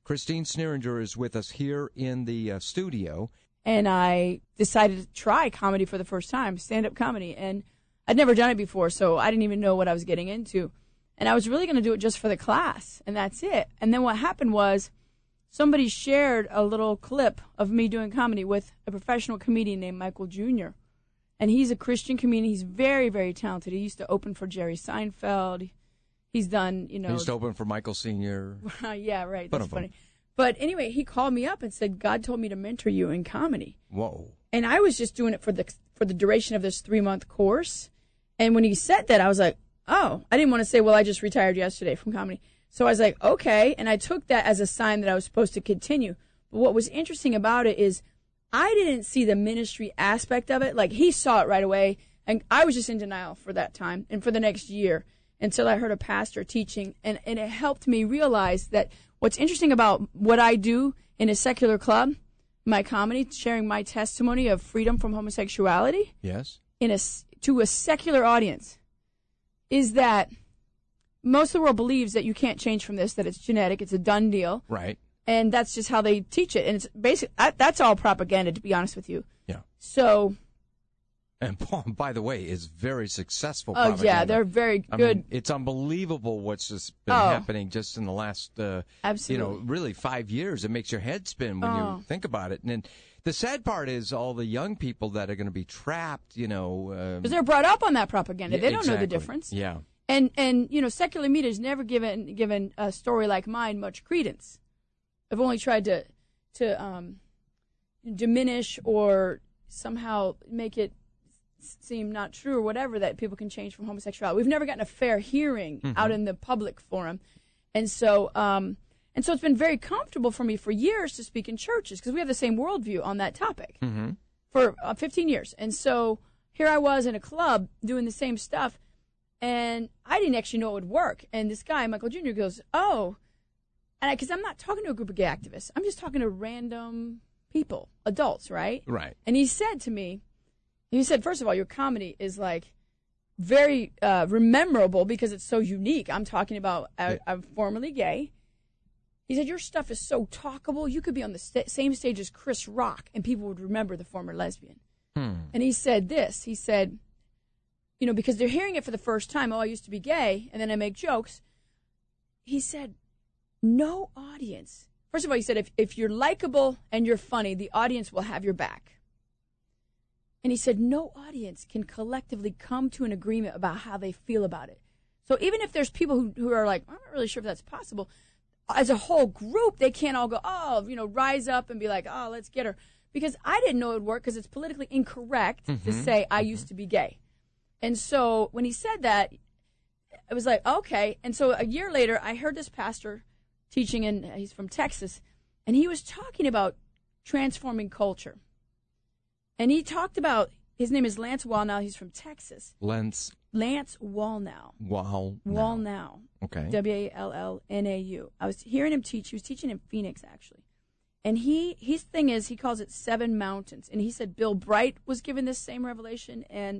Christine Sneeringer is with us here in the studio. And I decided to try comedy for the first time, stand-up comedy. And I'd never done it before, so I didn't even know what I was getting into. And I was really going to do it just for the class, and that's it. And then what happened was somebody shared a little clip of me doing comedy with a professional comedian named Michael Jr. And he's a Christian comedian. He's very, very talented. He used to open for Jerry Seinfeld. He's done, He used to open for Michael Sr. Yeah, right. That's funny. But anyway, he called me up and said, God told me to mentor you in comedy. Whoa. And I was just doing it for the duration of this 3-month course. And when he said that, I was like, oh, I didn't want to say, well, I just retired yesterday from comedy. So I was like, okay. And I took that as a sign that I was supposed to continue. But what was interesting about it is I didn't see the ministry aspect of it. Like, he saw it right away. And I was just in denial for that time and for the next year until I heard a pastor teaching. And it helped me realize that what's interesting about what I do in a secular club, my comedy, sharing my testimony of freedom from homosexuality. Yes. To a secular audience, is that most of the world believes that you can't change from this, that it's genetic, it's a done deal. Right. And that's just how they teach it. And it's basically, that's all propaganda, to be honest with you. Yeah. So. And by the way, is very successful propaganda. Oh, yeah, they're very good. I mean, it's unbelievable what's just been happening just in the last, absolutely. Really 5 years. It makes your head spin when you think about it. And then the sad part is all the young people that are going to be trapped, because they're brought up on that propaganda. They don't know the difference. Yeah. And secular media has never given a story like mine much credence. I've only tried to diminish or somehow make it seem not true or whatever, that people can change from homosexuality. We've never gotten a fair hearing out in the public forum. And so it's been very comfortable for me for years to speak in churches because we have the same worldview on that topic for 15 years. And so here I was in a club doing the same stuff, and I didn't actually know it would work. And this guy, Michael Jr., goes, oh, and because I'm not talking to a group of gay activists. I'm just talking to random people, adults, right? Right. And he said to me, first of all, your comedy is like very memorable because it's so unique. I'm talking about, I'm formerly gay. He said, your stuff is so talkable. You could be on the same stage as Chris Rock, and people would remember the former lesbian. And he said this. He said, because they're hearing it for the first time, oh, I used to be gay, and then I make jokes. He said, no audience. First of all, he said, if you're likable and you're funny, the audience will have your back. And he said, no audience can collectively come to an agreement about how they feel about it. So even if there's people who are like, I'm not really sure if that's possible, as a whole group, they can't all go, rise up and be like, oh, let's get her. Because I didn't know it would work because it's politically incorrect to say I used to be gay. And so when he said that, I was like, okay. And so a year later, I heard this pastor teaching, and he's from Texas, and he was talking about transforming culture. And he talked about, his name is Lance Wallnau. He's from Texas. Lance Wallnau. Wallnau. Okay. Wallnau. I was hearing him teach. He was teaching in Phoenix, actually. And his thing is, he calls it 7 mountains. And he said Bill Bright was given this same revelation, and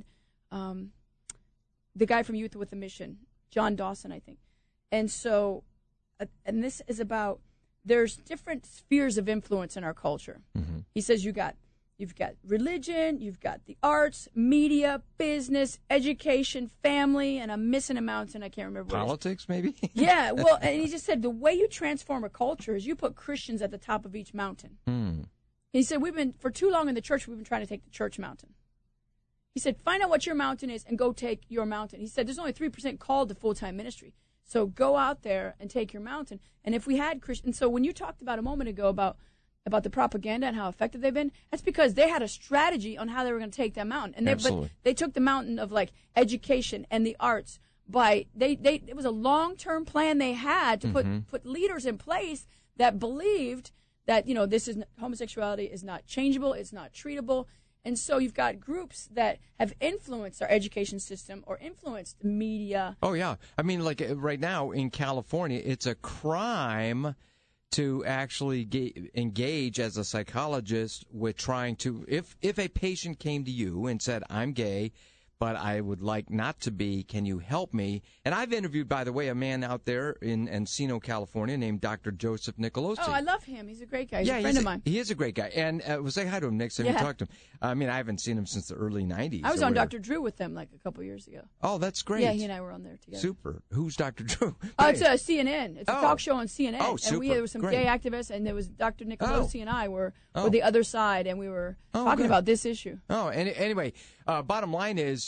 the guy from Youth with a Mission, John Dawson, I think. And so, and this is about, there's different spheres of influence in our culture. He says you've got religion, you've got the arts, media, business, education, family, and I'm missing a mountain. I can't remember. Politics, maybe? Yeah, well, and he just said the way you transform a culture is you put Christians at the top of each mountain. He said, for too long in the church, we've been trying to take the church mountain. He said, find out what your mountain is and go take your mountain. He said, there's only 3% called to full-time ministry. So go out there and take your mountain. And if we had Christians, so when you talked about a moment ago about the propaganda and how effective they've been, that's because they had a strategy on how they were going to take that mountain. And but they took the mountain of like education and the arts it was a long-term plan they had to put leaders in place that believed that, homosexuality is not changeable, it's not treatable. And so you've got groups that have influenced our education system or influenced the media. Oh, yeah. I mean, like right now in California, it's a crime to actually engage as a psychologist with trying to, if a patient came to you and said, I'm gay, but I would like not to be. Can you help me? And I've interviewed, by the way, a man out there in Encino, California, named Dr. Joseph Nicolosi. Oh, I love him. He's a great guy. He's a friend of mine. He is a great guy. And we'll say hi to him next time you talk to him. I mean, I haven't seen him since the early 90s. I was on Dr. Drew with them like a couple years ago. Oh, that's great. Yeah, he and I were on there together. Super. Who's Dr. Drew? Oh, it's CNN. It's a talk show on CNN. Oh, super. And there was some great. gay activists, and there was Dr. Nicolosi and I were the other side, and we were talking about this issue. Oh, and anyway, bottom line is,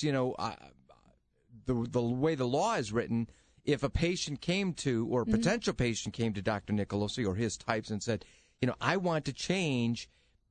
the way the law is written, if a patient came to, or a potential patient came to Dr. Nicolosi or his types and said, I want to change,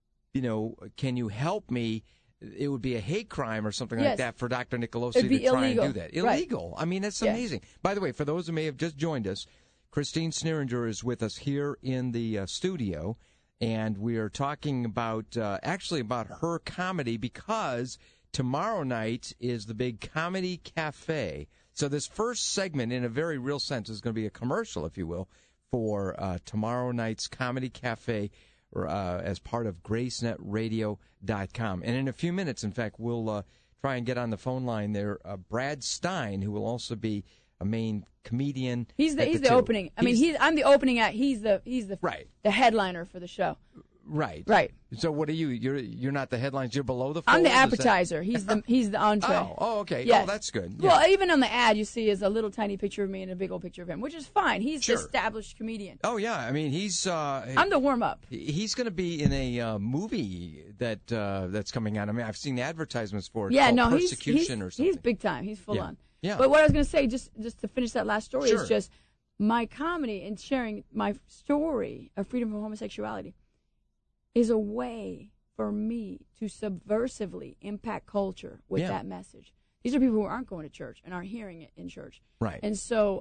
can you help me? It would be a hate crime or something like that for Dr. Nicolosi to try and do that. Illegal. Right. I mean, that's amazing. By the way, for those who may have just joined us, Christine Sneeringer is with us here in the studio, and we are talking about about her comedy, because tomorrow night is the big Comedy Cafe. So this first segment, in a very real sense, is going to be a commercial, if you will, for tomorrow night's Comedy Cafe as part of GraceNetRadio.com. And in a few minutes, in fact, we'll try and get on the phone line there Brad Stein, who will also be a main comedian. He's the opening. I mean, I'm the opening act. He's the the headliner for the show. Right. So what are you? You're not the headlines. You're below the fold? I'm the appetizer. He's the entree. Oh, okay. Yes. Oh, that's good. Yeah. Well, even on the ad, you see is a little tiny picture of me and a big old picture of him, which is fine. He's the established comedian. Oh yeah. I mean, he's. I'm the warm up. He's going to be in a movie that's coming out. I mean, I've seen the advertisements for it. Yeah, called no, Persecution or something. He's big time. He's full on. Yeah. But what I was going to say, just to finish that last story, is just my comedy and sharing my story of freedom from homosexuality is a way for me to subversively impact culture with that message. These are people who aren't going to church and aren't hearing it in church. Right. And so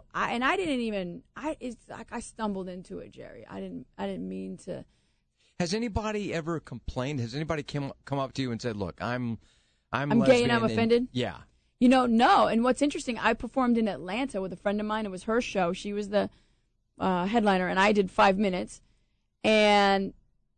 it's like I stumbled into it, Jerry. I didn't mean to. Has anybody ever complained? Has anybody come up to you and said, "Look, I'm gay and I'm offended"? Yeah. No. And what's interesting, I performed in Atlanta with a friend of mine. It was her show. She was the headliner, and I did 5 minutes. And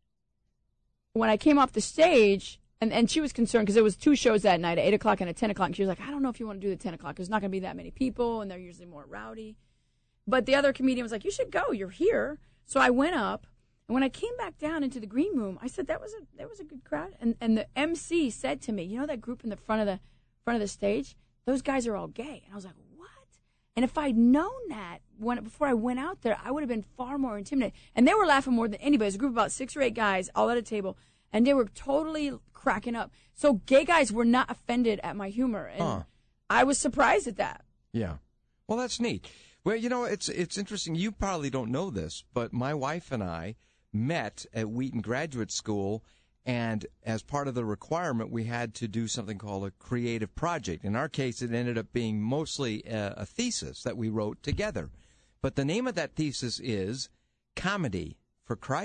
when I came off the stage, and she was concerned because there was 2 shows that night, at 8 o'clock and at 10 o'clock. And she was like, I don't know if you want to do the 10 o'clock. There's not going to be that many people, and they're usually more rowdy. But the other comedian was like, you should go. You're here. So I went up. And when I came back down into the green room, I said, that was a good crowd. And the MC said to me, that group in the front of the stage, those guys are all gay. And I was like, what? And if I'd known that before I went out there, I would have been far more intimidated. And they were laughing more than anybody. It was a group of about 6 or 8 guys all at a table, and they were totally cracking up. So gay guys were not offended at my humor, and I was surprised at that. Yeah. Well, that's neat. Well, it's interesting. You probably don't know this, but my wife and I met at Wheaton Graduate School, and as part of the requirement, we had to do something called a creative project. In our case, it ended up being mostly a thesis that we wrote together. But the name of that thesis is Comedy for Christ? ?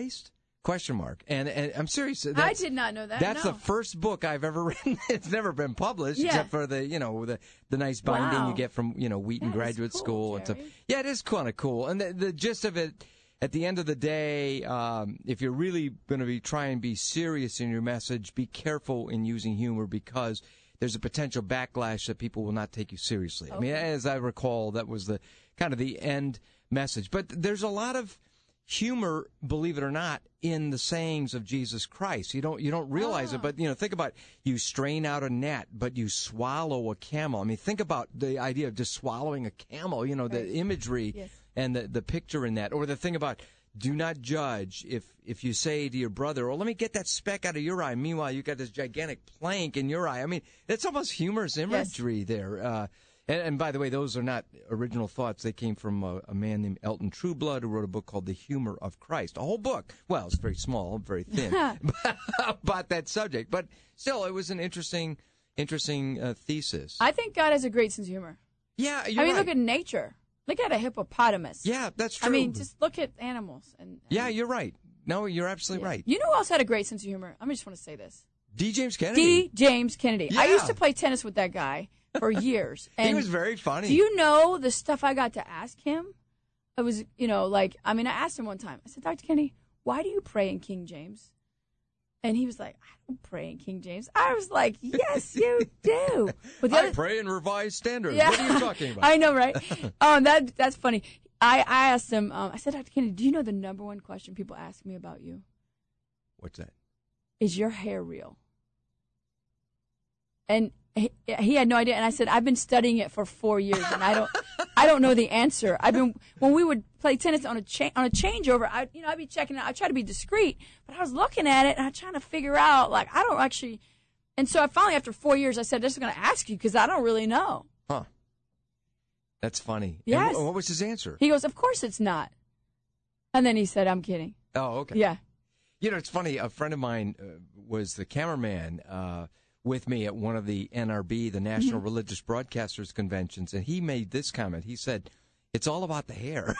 And I'm serious. I did not know that. That's the first book I've ever written. It's never been published, except for the nice binding you get from Wheaton Graduate School and stuff. Yeah, it is kind of cool. And the gist of it, at the end of the day, if you're really going to be trying to be serious in your message, be careful in using humor, because there's a potential backlash that people will not take you seriously. Okay. I mean, as I recall, that was the kind of the end message. But there's a lot of humor, believe it or not, in the sayings of Jesus Christ. You don't realize it, but think about, you strain out a gnat, but you swallow a camel. I mean, think about the idea of just swallowing a camel. The imagery and the picture in that, or the thing about, do not judge. If you say to your brother, "Oh, let me get that speck out of your eye," meanwhile you got this gigantic plank in your eye. I mean, it's almost humorous imagery there. And by the way, those are not original thoughts. They came from a man named Elton Trueblood, who wrote a book called The Humor of Christ. A whole book. Well, it's very small, very thin, about that subject. But still, it was an interesting thesis. I think God has a great sense of humor. Yeah, you're right. Look at nature. Look at a hippopotamus. Yeah, that's true. I mean, just look at animals. And yeah, you're right. No, you're absolutely right. You know who else had a great sense of humor? I just want to say this. D. James Kennedy. Yeah. I used to play tennis with that guy for years. And he was very funny. Do you know the stuff I got to ask him? It was, I asked him one time. I said, Dr. Kennedy, why do you pray in King James? And he was like, I don't pray in King James. I was like, yes, you do. But I pray in Revised Standard. Yeah. What are you talking about? I know, right? That's funny. I asked him, I said, Dr. Kennedy, do you know the number one question people ask me about you? What's that? Is your hair real? And he had no idea. And I said, I've been studying it for 4 years, and I don't know the answer. When we would play tennis on a changeover, I'd be checking it out. I try to be discreet, but I was looking at it and I'm trying to figure out, like, I don't actually. And so I finally, after 4 years, I said, "This is going to ask you because I don't really know." Huh? That's funny. Yes. And what was his answer? He goes, "Of course it's not." And then he said, "I'm kidding." Oh, okay. Yeah. It's funny. A friend of mine was the cameraman with me at one of the NRB, the National Religious Broadcasters Conventions, and he made this comment. He said, "It's all about the hair."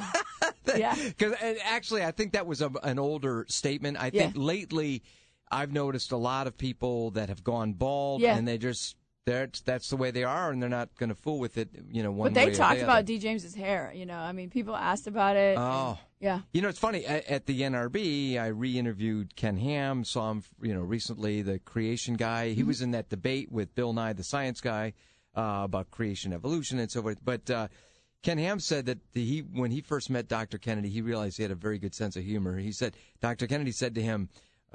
Yeah. Because actually, I think that was an older statement. I think lately, I've noticed a lot of people that have gone bald, and that's the way they are, and they're not going to fool with it, one way or the other. But they talked about D. James's hair, people asked about it. Oh. Yeah. It's funny. At the NRB, I re-interviewed Ken Ham, saw him, recently, the creation guy. He was in that debate with Bill Nye, the science guy, about creation, evolution, and so forth. But Ken Ham said that when he first met Dr. Kennedy, he realized he had a very good sense of humor. He said, Dr. Kennedy said to him,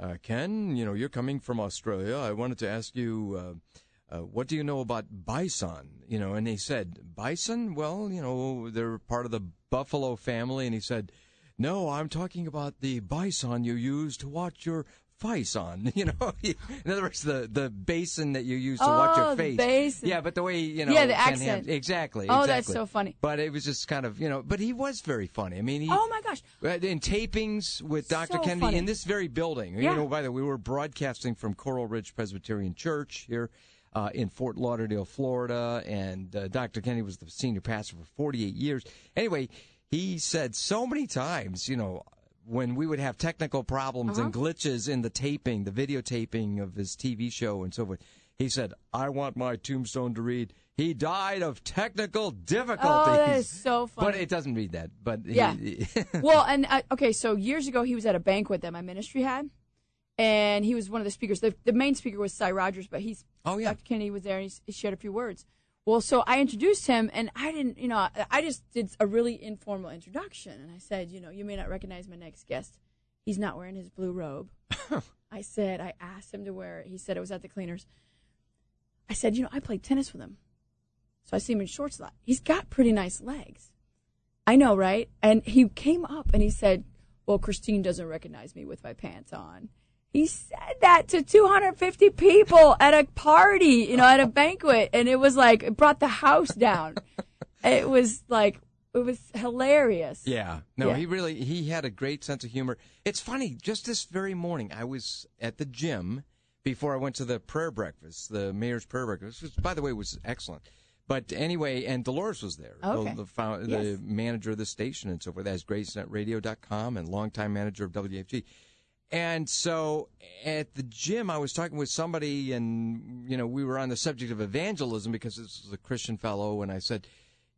Ken, you're coming from Australia. I wanted to ask you, what do you know about bison? And he said, bison? Well, they're part of the buffalo family. And he said, no, I'm talking about the bison you use to watch your face on. In other words, the basin that you use to watch your face. Basin. Yeah, but the way, Yeah, the accent. Exactly. Oh, that's so funny. But it was just kind of, but he was very funny. I mean, oh my gosh. In tapings with Dr. Kennedy funny. in this very building. Yeah. By the way, we were broadcasting from Coral Ridge Presbyterian Church here in Fort Lauderdale, Florida, and Dr. Kennedy was the senior pastor for 48 years. Anyway, he said so many times, when we would have technical problems and glitches in the taping, the videotaping of his TV show and so forth, he said, I want my tombstone to read, he died of technical difficulties. Oh, that is so funny. But it doesn't read that. But yeah. Well, and so years ago he was at a banquet that my ministry had, and he was one of the speakers. The main speaker was Cy Rogers, but Dr. Kennedy was there, and he shared a few words. Well, so I introduced him, and I didn't, I just did a really informal introduction. And I said, you may not recognize my next guest. He's not wearing his blue robe. I asked him to wear it. He said it was at the cleaners. I said, I played tennis with him. So I see him in shorts a lot. He's got pretty nice legs. I know, right? And he came up and he said, well, Christine doesn't recognize me with my pants on. He said that to 250 people at a party, at a banquet. And it was like, it brought the house down. It was hilarious. Yeah. No, yeah. He had a great sense of humor. It's funny, just this very morning, I was at the gym before I went to the prayer breakfast, the mayor's prayer breakfast, which, by the way, was excellent. But anyway, and Dolores was there, the manager of the station and so forth. That's GraceNetRadio.com and longtime manager of WFG. And so at the gym, I was talking with somebody, and, we were on the subject of evangelism because this was a Christian fellow, and I said,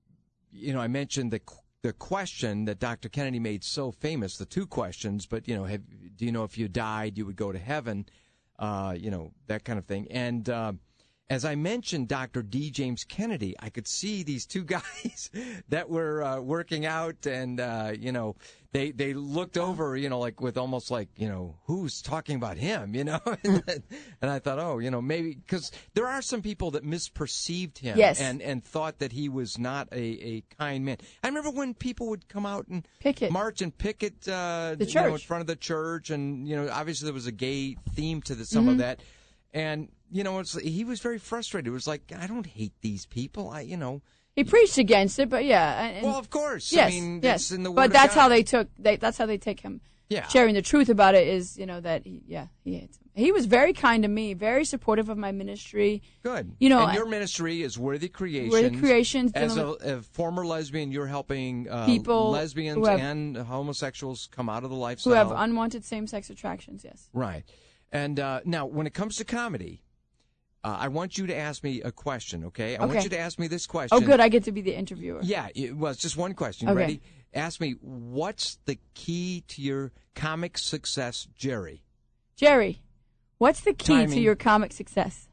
I mentioned the question that Dr. Kennedy made so famous, the two questions, but, do you know if you died, you would go to heaven, that kind of thing. And as I mentioned Dr. D. James Kennedy, I could see these two guys that were working out, and, they looked over, like with almost like, who's talking about him, and I thought, maybe, because there are some people that misperceived him and thought that he was not a kind man. I remember when people would come out and march and picket the church. In front of the church, and, obviously there was a gay theme to some of that. And, he was very frustrated. It was like, I don't hate these people. He preached against it, but yeah. Well, of course. Yes, I mean, yes. In the Word but that's of God. That's how they take him. Yeah. Sharing the truth about it is, that he was very kind to me, very supportive of my ministry. Good. And your ministry is Worthy Creations. Worthy Creations. As a former lesbian, you're helping people, lesbians and homosexuals come out of the lifestyle. Who have unwanted same-sex attractions, yes. Right. And now, when it comes to comedy, I want you to ask me a question, okay? I want you to ask me this question. Oh, good. I get to be the interviewer. Yeah. Well, it's just one question. Okay. Ready? Ask me, what's the key to your comic success, Jerry? Jerry, what's the key Timing. to your comic success?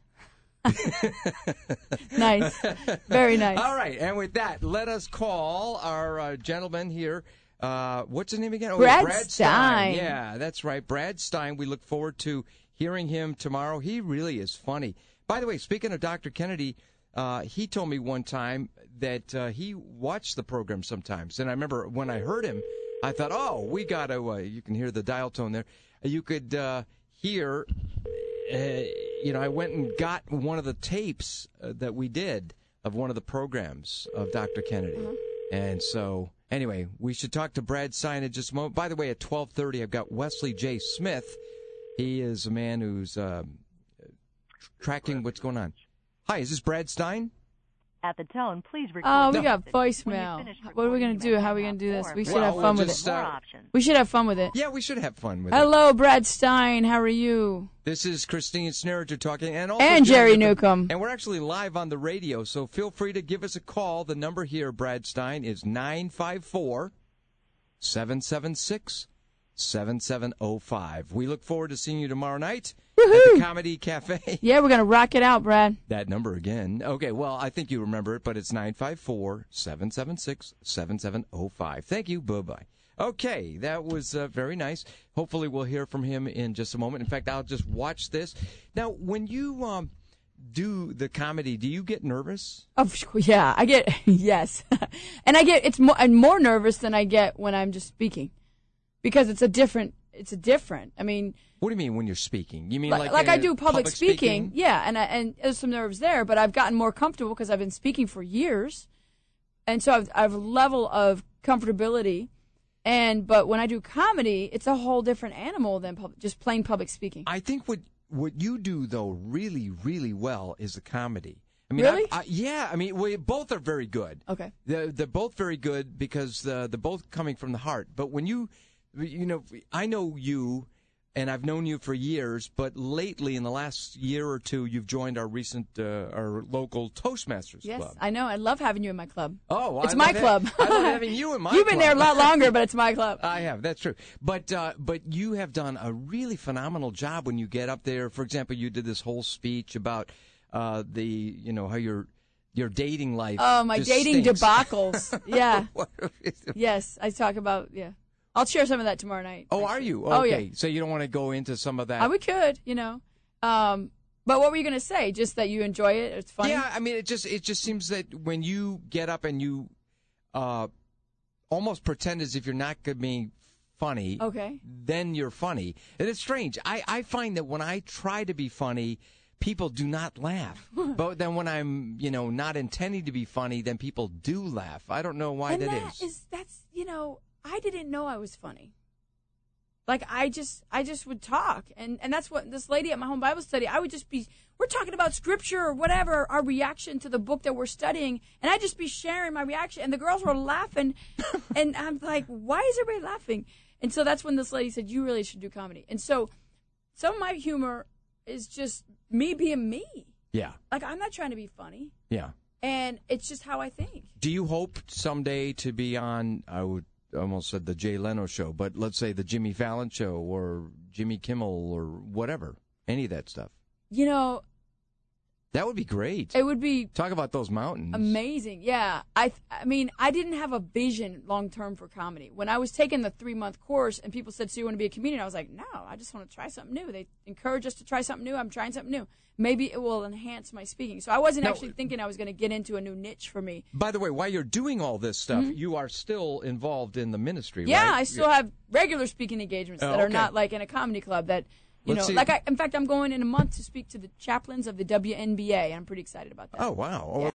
Nice. Very nice. All right, and with that, let us call our gentleman here. What's his name again? Oh, Brad Stein. Yeah, that's right. Brad Stein. We look forward to hearing him tomorrow. He really is funny. By the way, speaking of Dr. Kennedy, he told me one time that he watched the program sometimes. And I remember when I heard him, I thought, oh, we got to, you can hear the dial tone there. You could hear, I went and got one of the tapes that we did of one of the programs of Dr. Kennedy. Uh-huh. And so, anyway, we should talk to Brad Stein in just a moment. By the way, at 12:30, I've got Wesley J. Smith. He is a man who's tracking what's going on. Hi, is this Brad Stein? At the tone, please record. Oh, we got voicemail. What are we going to do? How are we going to do this? We should have fun with it. We should have fun with it. Yeah, we should have fun with it. Hello, Brad Stein. How are you? This is Christine Snerager talking. And Jerry Newcomb. And we're actually live on the radio, so feel free to give us a call. The number here, Brad Stein, is 954-776-7705. We look forward to seeing you tomorrow night. Woo-hoo! At the Comedy Cafe. Yeah, we're going to rock it out, Brad. That number again. Okay, well, I think you remember it, but it's 954-776-7705. Thank you. Bye-bye. Okay, that was very nice. Hopefully we'll hear from him in just a moment. In fact, I'll just watch this. Now, when you do the comedy, do you get nervous? Oh, yeah, I get, yes. And I'm more nervous than I get when I'm just speaking. Because it's a different, I mean. What do you mean when you're speaking? You mean like I do public speaking? Yeah, and there's some nerves there, but I've gotten more comfortable because I've been speaking for years, and so I've a level of comfortability. But when I do comedy, it's a whole different animal than just plain public speaking. I think what you do though really, really well is the comedy. I mean, really? Yeah. I mean, we both are very good. Okay. They're both very good because they're both coming from the heart. But when I know you. And I've known you for years, but lately, in the last year or two, you've joined our local Toastmasters club. Yes, I know. I love having you in my club. Oh, it's my club. I love having you in my club. You've been there a lot longer, but it's my club. I have. That's true. But you have done a really phenomenal job when you get up there. For example, you did this whole speech about how your dating life. Oh, my dating stinks. Debacles. Yeah. Yes, I talk about I'll share some of that tomorrow night. Oh, actually. Are you? Okay. Oh, yeah. So you don't want to go into some of that? We could, But what were you going to say? Just that you enjoy it? It's funny? Yeah, I mean, it just seems that when you get up and you almost pretend as if you're not being funny, okay, then you're funny. And it's strange. I find that when I try to be funny, people do not laugh. But then when I'm, not intending to be funny, then people do laugh. I don't know why that is. I didn't know I was funny. Like, I just would talk. And that's what this lady at my home Bible study, we're talking about scripture or whatever, our reaction to the book that we're studying. And I'd just be sharing my reaction. And the girls were laughing. And I'm like, why is everybody laughing? And so that's when this lady said, you really should do comedy. And so some of my humor is just me being me. Yeah. Like, I'm not trying to be funny. Yeah. And it's just how I think. Do you hope someday to be on, I would almost said the Jay Leno show, but let's say the Jimmy Fallon show or Jimmy Kimmel or whatever, any of that stuff? That would be great. It would be. Talk about those mountains. Amazing. Yeah. I mean, I didn't have a vision long term for comedy. When I was taking the 3-month course and people said, so you want to be a comedian? I was like, no, I just want to try something new. They encourage us to try something new. I'm trying something new. Maybe it will enhance my speaking. So I wasn't actually thinking I was going to get into a new niche for me. By the way, while you're doing all this stuff, you are still involved in the ministry, right? Yeah, I still have regular speaking engagements that are not like in a comedy club that, in fact, I'm going in a month to speak to the chaplains of the WNBA. I'm pretty excited about that. Oh, wow.